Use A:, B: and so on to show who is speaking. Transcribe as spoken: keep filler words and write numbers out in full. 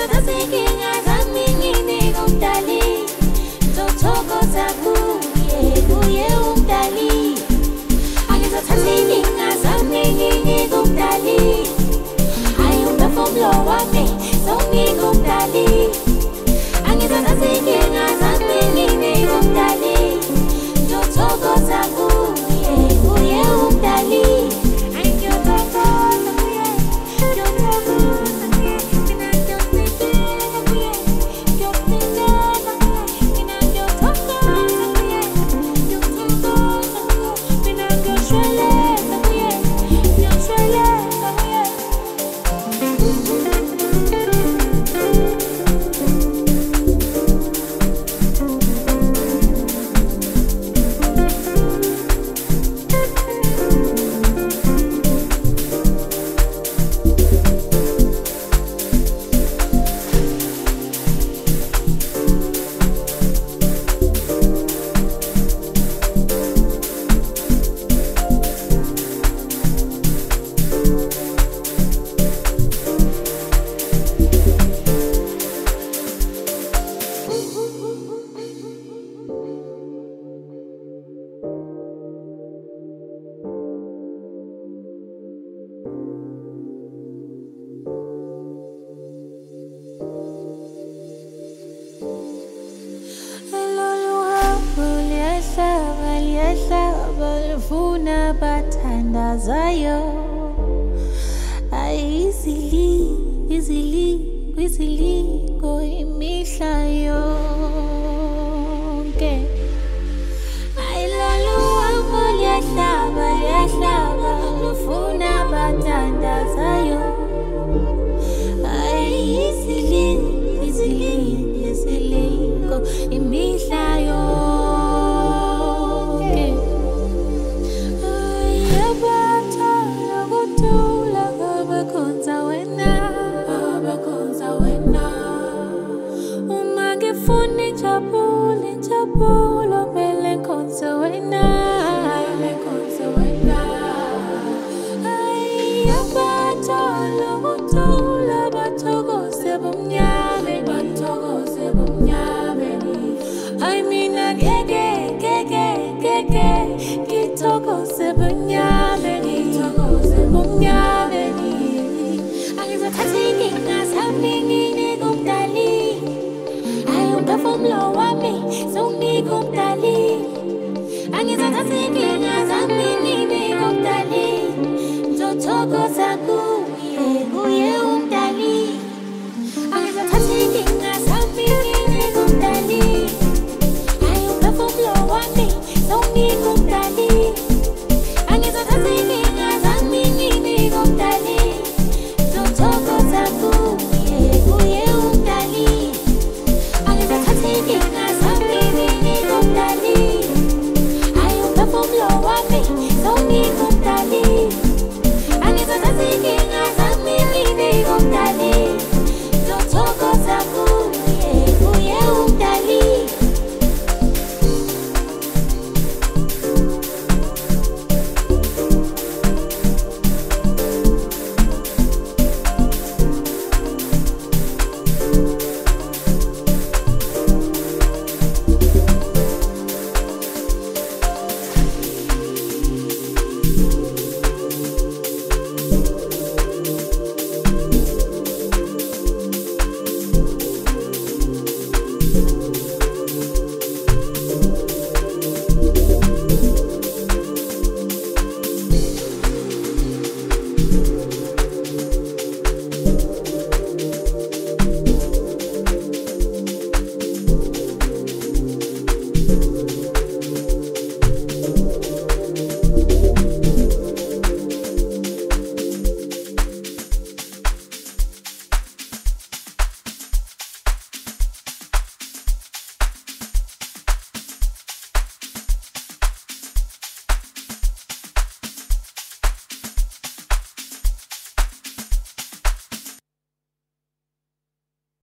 A: angizothatha inkinga zami nginike umdali ngizothokoza kuye kuye umdali angizothatha inkinga zami nginike umdali hayi umphefumulo wami zonginike umdali angizothatha inkinga zami nginike umdali ngizothokoza kuye kuye umdali Funa bathandazayo ayizili izili kwizilingo imihla yonke ayilolu wabo liyahlaba liyahlaba lufuna bathandazayo ayizili izili izilingo imihla yonke Pulo mele konse wena mele konse wena ay abatolo butula batokose bumnyame batokose bumnyame ay mina gege gege gege kitokose bumnyame kitokose bumnyame angizothatha inkinga zami nginike umdali ay umphefumulo wami zonginike umdali angizothatha inkinga